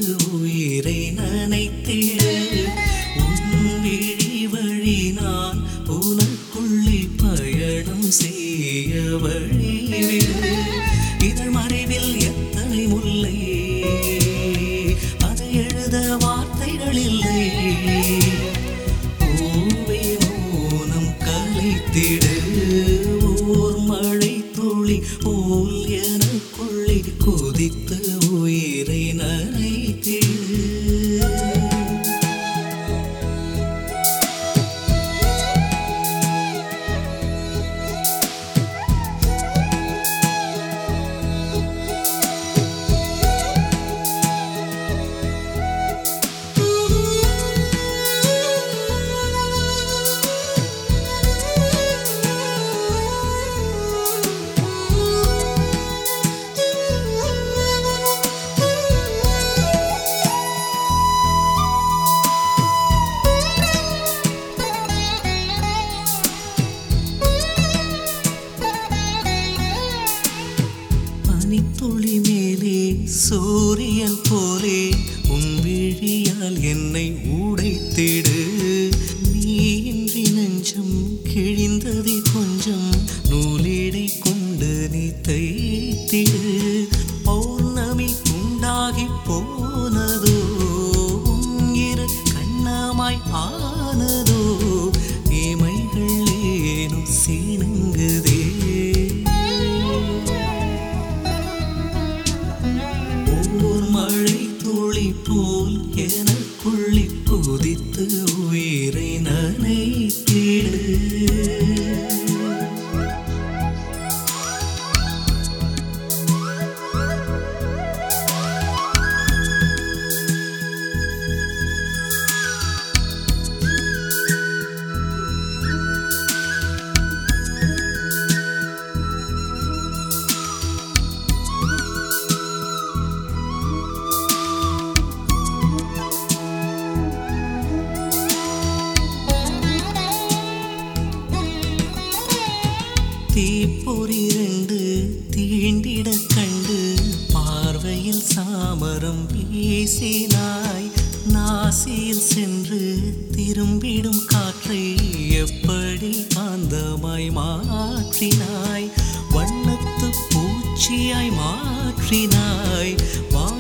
உயிரை நனைத்திடு உன் விழி வழி நான் உனக்குள்ளே பயணம் செய்ய வழிவிடு இதழ் மறைவில் எத்தனை முல்லை அதை எழுத வார்த்தைகள் இல்லை பூவே மௌனம் கலைத்திடு ஓர் மழை துளி போல் எனக்குள்ளே கொதித்து உயிரை நனைத்திடு பனித்துளி மேலே சூரியன் போலே உன் விழியால் என்னை உடைத்திடு நீ இன்றி நெஞ்சம் கிழிந்ததை கொஞ்சம் நூலிடை கொண்டு நீ தைத்திடு பௌர்ணமி உண்டாகி போனதோ உன் இரு கண்ணமாய் ஆனதோ இமைகள் ஏனோ சீனுங்குதே மழை துளி போல் எனக்குள்ளே கொதித்து உயிரை நனைத்திடு தீப்பொறி ரெண்டு தீண்டிட கண்டு பார்வையில் சாமரம் வீசினாய் நாசியில் சென்று திரும்பிடும் காற்றை எப்படி காந்தமாய் மாற்றினாய் வண்ணத்து பூச்சியாய் மாற்றினாய்